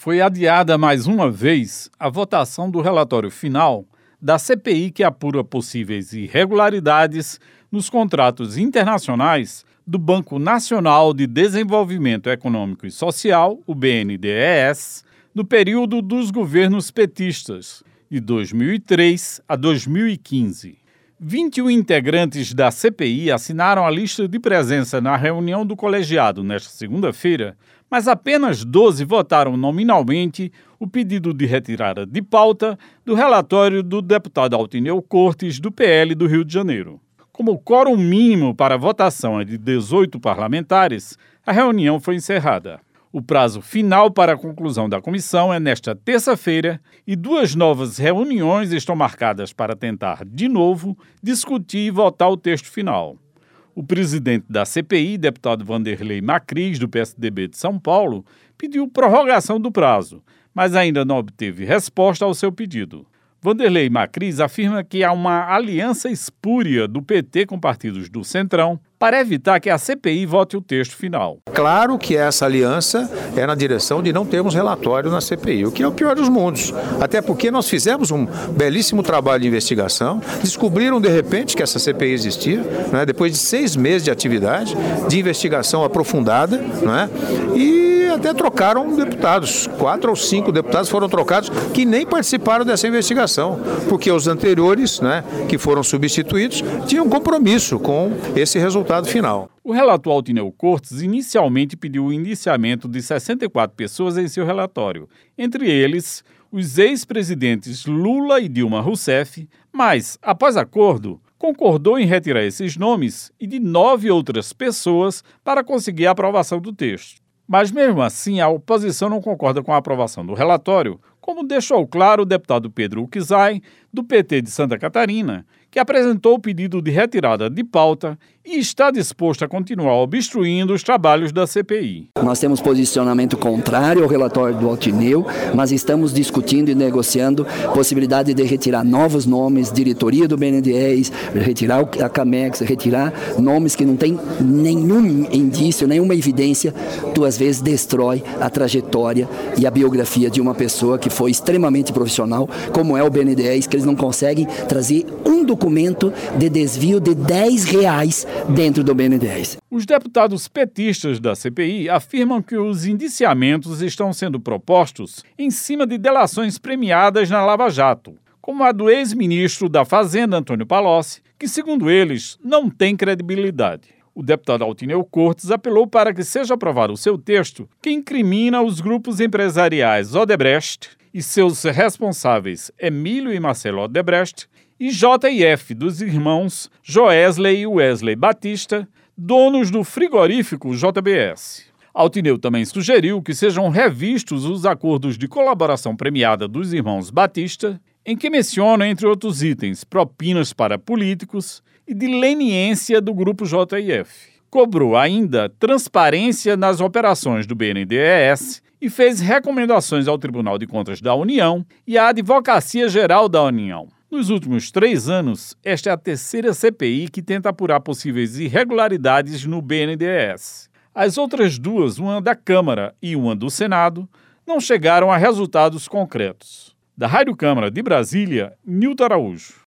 Foi adiada mais uma vez a votação do relatório final da CPI que apura possíveis irregularidades nos contratos internacionais do Banco Nacional de Desenvolvimento Econômico e Social, o BNDES, no período dos governos petistas, de 2003 a 2015. 21 integrantes da CPI assinaram a lista de presença na reunião do colegiado nesta segunda-feira, mas apenas 12 votaram nominalmente o pedido de retirada de pauta do relatório do deputado Altineu Cortes, do PL do Rio de Janeiro. Como o quórum mínimo para a votação é de 18 parlamentares, a reunião foi encerrada. O prazo final para a conclusão da comissão é nesta terça-feira e 2 novas reuniões estão marcadas para tentar, de novo, discutir e votar o texto final. O presidente da CPI, deputado Vanderlei Macris, do PSDB de São Paulo, pediu prorrogação do prazo, mas ainda não obteve resposta ao seu pedido. Vanderlei Macris afirma que há uma aliança espúria do PT com partidos do Centrão para evitar que a CPI vote o texto final. Claro que essa aliança é na direção de não termos relatório na CPI, o que é o pior dos mundos. Até porque nós fizemos um belíssimo trabalho de investigação, descobriram de repente que essa CPI existia, né, depois de 6 meses de atividade, de investigação aprofundada, né, e até trocaram deputados. 4 ou 5 deputados foram trocados que nem participaram dessa investigação, porque os anteriores, né, que foram substituídos, tinham compromisso com esse resultado final. O relator Altineu Cortes inicialmente pediu o indiciamento de 64 pessoas em seu relatório, entre eles os ex-presidentes Lula e Dilma Rousseff, mas, após acordo, concordou em retirar esses nomes e de 9 outras pessoas para conseguir a aprovação do texto. Mas, mesmo assim, a oposição não concorda com a aprovação do relatório, como deixou claro o deputado Pedro Uczai, do PT de Santa Catarina, que apresentou o pedido de retirada de pauta e está disposto a continuar obstruindo os trabalhos da CPI. Nós temos posicionamento contrário ao relatório do Altineu, mas estamos discutindo e negociando possibilidade de retirar novos nomes, diretoria do BNDES, retirar a CAMEX, retirar nomes que não têm nenhum indício, nenhuma evidência, tu às vezes destrói a trajetória e a biografia de uma pessoa que foi extremamente profissional, como é o BNDES, que eles não conseguem trazer um documento de desvio de R$10 dentro do BNDES. Os deputados petistas da CPI afirmam que os indiciamentos estão sendo propostos em cima de delações premiadas na Lava Jato, como a do ex-ministro da Fazenda, Antônio Palocci, que, segundo eles, não tem credibilidade. O deputado Altineu Cortes apelou para que seja aprovado o seu texto que incrimina os grupos empresariais Odebrecht e seus responsáveis Emílio e Marcelo Odebrecht e JF dos irmãos Joesley e Wesley Batista, donos do frigorífico JBS. Altineu também sugeriu que sejam revistos os acordos de colaboração premiada dos irmãos Batista, em que mencionam, entre outros itens, propinas para políticos e de leniência do grupo JF. Cobrou ainda transparência nas operações do BNDES e fez recomendações ao Tribunal de Contas da União e à Advocacia Geral da União. Nos últimos 3 anos, esta é a terceira CPI que tenta apurar possíveis irregularidades no BNDES. As outras 2, uma da Câmara e uma do Senado, não chegaram a resultados concretos. Da Rádio Câmara de Brasília, Nilton Araújo.